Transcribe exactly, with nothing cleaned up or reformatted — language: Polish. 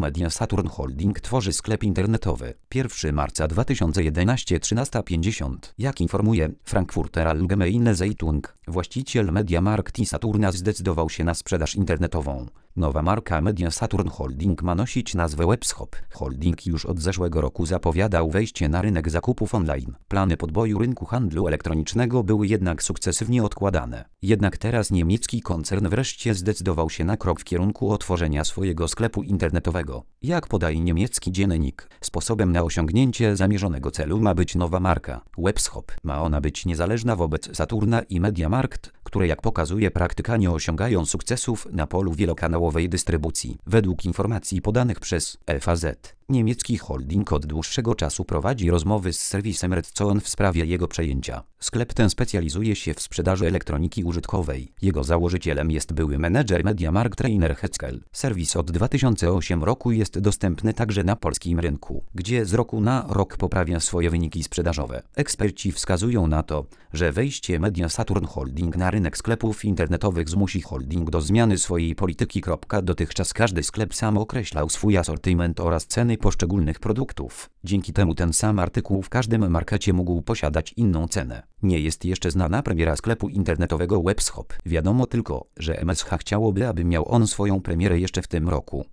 Media Saturn Holding tworzy sklep internetowy. pierwszego marca dwa tysiące jedenastego trzynaста pięćdziesiąt. Jak informuje Frankfurter Allgemeine Zeitung, właściciel MediaMarkt i Saturna zdecydował się na sprzedaż internetową. Nowa marka Media Saturn Holding ma nosić nazwę Webshop. Holding już od zeszłego roku zapowiadał wejście na rynek zakupów online. Plany podboju rynku handlu elektronicznego były jednak sukcesywnie odkładane. Jednak teraz niemiecki koncern wreszcie zdecydował się na krok w kierunku otworzenia swojego sklepu internetowego. Jak podaje niemiecki dziennik, sposobem na osiągnięcie zamierzonego celu ma być nowa marka Webshop. Ma ona być niezależna wobec Saturna i MediaMarkt, które jak pokazuje praktyka nie osiągają sukcesów na polu wielokanałowej dystrybucji. Według informacji podanych przez F A Z, niemiecki holding od dłuższego czasu prowadzi rozmowy z serwisem Redzone w sprawie jego przejęcia. Sklep ten specjalizuje się w sprzedaży elektroniki użytkowej. Jego założycielem jest były menedżer MediaMarkt Rainer Heckel. Serwis od dwa tysiące ósmego roku jest dostępny także na polskim rynku, gdzie z roku na rok poprawia swoje wyniki sprzedażowe. Eksperci wskazują na to, że wejście Media Saturn Holding na rynek sklepów internetowych zmusi holding do zmiany swojej polityki. Dotychczas każdy sklep sam określał swój asortyment oraz ceny poszczególnych produktów. Dzięki temu ten sam artykuł w każdym markecie mógł posiadać inną cenę. Nie jest jeszcze znana premiera sklepu internetowego Webshop. Wiadomo tylko, że M S H chciałoby, aby miał on swoją premierę jeszcze w tym roku.